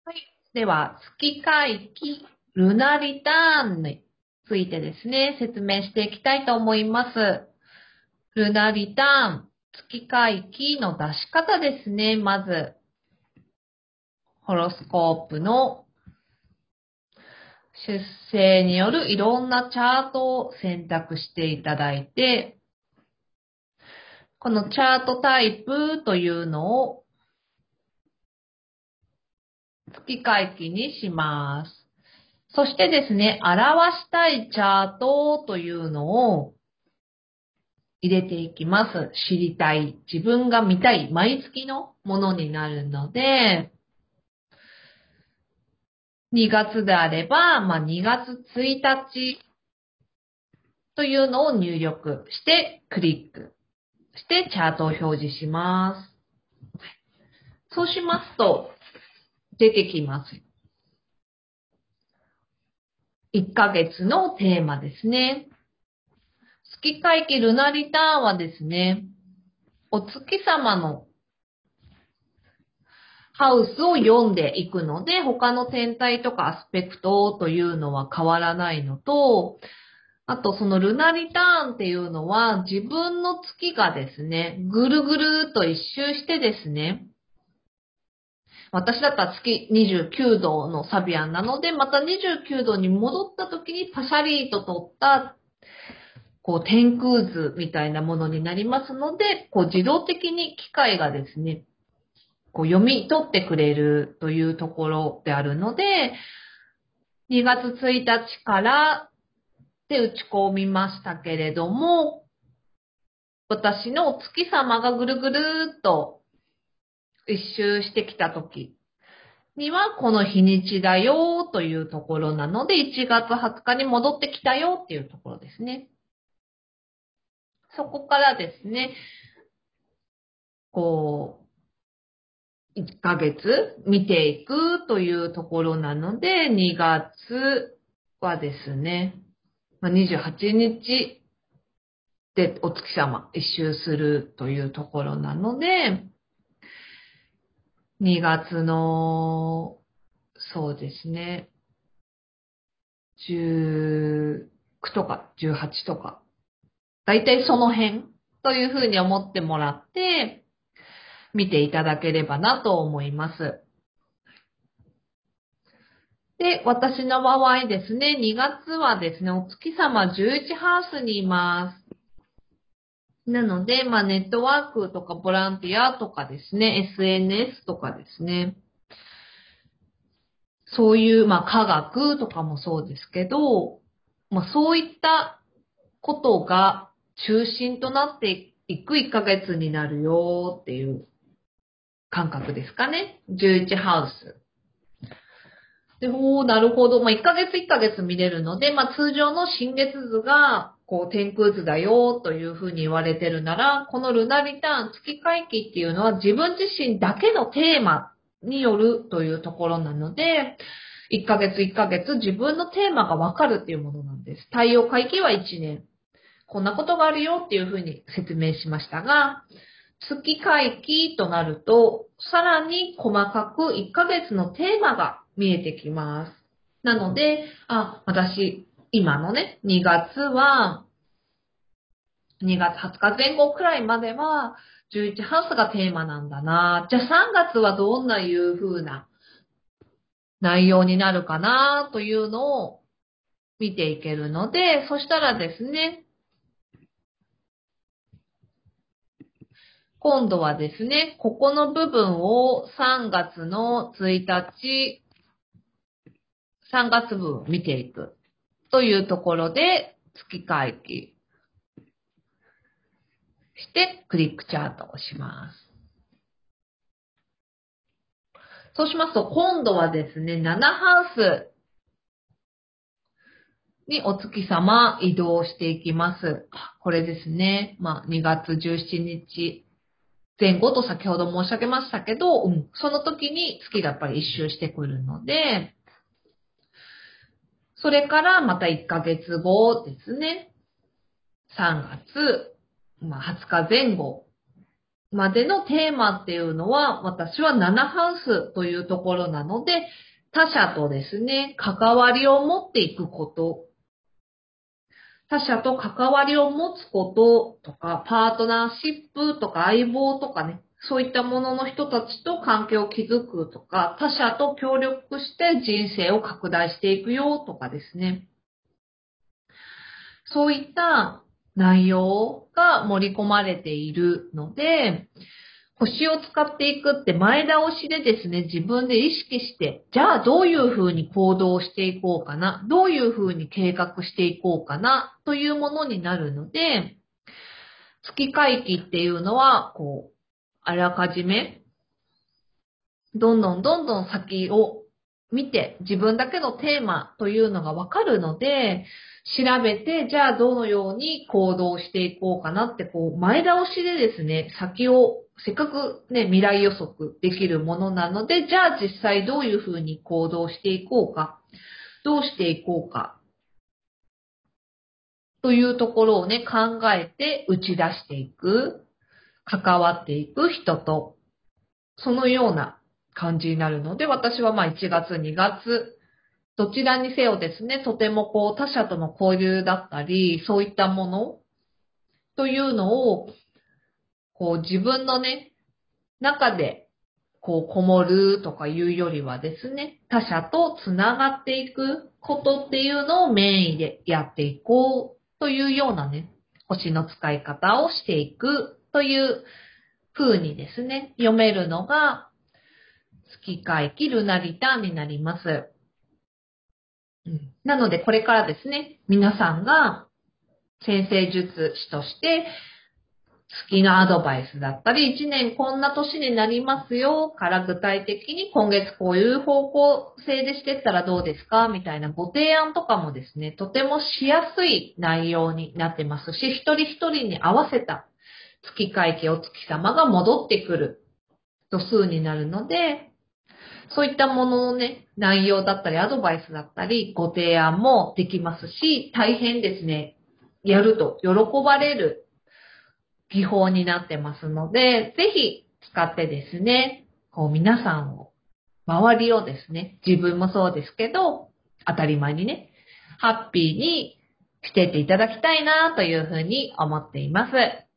はい。では、月回帰、ルナリターンについてですね、説明していきたいと思います。ルナリターン、月回帰の出し方ですね。まず、ホロスコープの出生によるいろんなチャートを選択していただいて、このチャートタイプというのを月回帰にします。そしてですね、表したいチャートというのを入れていきます。知りたい。自分が見たい。毎月のものになるので、2月であれば、2月1日というのを入力してクリックしてチャートを表示します。そうしますと、出てきます。1ヶ月のテーマですね。月会期ルナリターンはですね、お月様のハウスを読んでいくので、他の天体とかアスペクトというのは変わらないのと、あとそのルナリターンっていうのは自分の月がですね、ぐるぐるっと一周してですね、私だったら月29度のサビアンなので、また29度に戻った時にパシャリーと取った天空図みたいなものになりますので、自動的に機械がですね、読み取ってくれるというところであるので、2月1日からで打ち込みましたけれども、私のお月様がぐるぐるっと一周してきた時にはこの日にちだよというところなので、1月20日に戻ってきたよっていうところですね。そこからですね、1ヶ月見ていくというところなので、2月はですね、28日でお月様一周するというところなので、2月の、そうですね、19とか18とか、だいたいその辺というふうに思ってもらって、見ていただければなと思います。で、私の場合ですね、2月はですね、お月様11ハウスにいます。なので、ネットワークとかボランティアとかですね、SNS とかですね、そういう、科学とかもそうですけど、そういったことが中心となっていく1ヶ月になるよっていう感覚ですかね。11ハウス。で、なるほど。1ヶ月1ヶ月見れるので、通常の新月図が、天空図だよというふうに言われてるなら、このルナリターン月回帰っていうのは自分自身だけのテーマによるというところなので、1ヶ月1ヶ月自分のテーマがわかるっていうものなんです。太陽回帰は1年。こんなことがあるよっていうふうに説明しましたが、月回帰となると、さらに細かく1ヶ月のテーマが見えてきます。なので、私、今のね、2月は、2月20日前後くらいまでは、11ハウスがテーマなんだな。じゃあ3月はどんないう風な内容になるかなというのを見ていけるので、そしたらですね、今度はですね、ここの部分を3月の1日、3月分見ていくというところで、月会期してクリックチャートをします。そうしますと、今度はですね、7ハウスにお月様移動していきます。これですね。2月17日前後と先ほど申し上げましたけど、その時に月がやっぱり一周してくるので、それからまた1ヶ月後ですね。3月、20日前後までのテーマっていうのは、私は7ハウスというところなので、他者とですね、関わりを持っていくこと、他者と関わりを持つこととか、パートナーシップとか相棒とかね、そういったものの人たちと関係を築くとか、他者と協力して人生を拡大していくよとかですね。そういった内容が盛り込まれているので、星を使っていくって前倒しでですね、自分で意識して、じゃあどういうふうに行動していこうかな、どういうふうに計画していこうかな、というものになるので、月会期っていうのは、あらかじめ、どんどん先を見て、自分だけのテーマというのがわかるので、調べて、じゃあどのように行動していこうかなって、前倒しでですね、先を、せっかくね、未来予測できるものなので、じゃあ実際どういうふうに行動していこうか、どうしていこうか、というところをね、考えて打ち出していく、関わっていく人と、そのような感じになるので、私は1月、2月、どちらにせよですね、とても他者との交流だったり、そういったものというのを、自分のね、中で、こもるとかいうよりはですね、他者とつながっていくことっていうのをメインでやっていこうというようなね、星の使い方をしていくという風にですね、読めるのが月回帰ルナリターンになります。なのでこれからですね、皆さんが先生術師として月のアドバイスだったり、1年こんな年になりますよから具体的に今月こういう方向性でしてったらどうですかみたいなご提案とかもですね、とてもしやすい内容になってますし、一人一人に合わせた月会計お月様が戻ってくる度数になるので、そういったもののね、内容だったりアドバイスだったりご提案もできますし、大変ですね、やると喜ばれる技法になってますので、ぜひ使ってですね、皆さんを、周りをですね、自分もそうですけど、当たり前にね、ハッピーにしてっていただきたいなというふうに思っています。